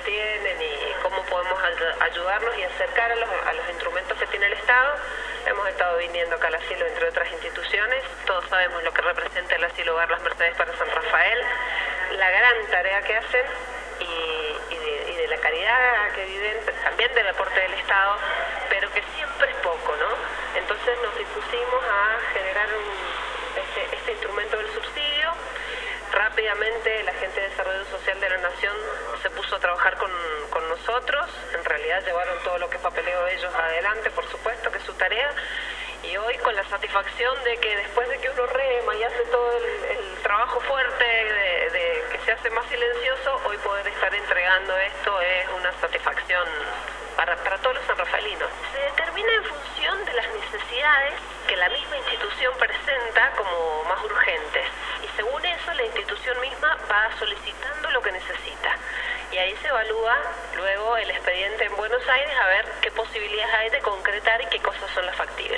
tienen y cómo podemos ayudarlos y acercar a los instrumentos que tiene el Estado. Hemos estado viniendo acá al asilo, entre otras instituciones. Todos sabemos lo que representa el asilo Hogar Las Mercedes para San Rafael, la gran tarea que hacen y de la caridad que viven, también del aporte del Estado, pero que siempre es poco, ¿no? Entonces nos dispusimos a generar este instrumento del subsidio. Rápidamente la gente de Desarrollo Social de la Nación se puso a trabajar con nosotros. En realidad llevaron todo lo que es papeleo de ellos adelante, por supuesto, que es su tarea. Y hoy con la satisfacción de que después de que uno rema y hace todo el trabajo fuerte de que se hace más silencioso, hoy poder estar entregando esto es una satisfacción para todos los sanrafaelinos. Se determina en función de las necesidades que la misma institución presenta como más urgentes. Y según eso, la institución misma va solicitando lo que necesita. Y ahí se evalúa luego el expediente en Buenos Aires a ver qué posibilidades hay de concretar y qué cosas son las factibles.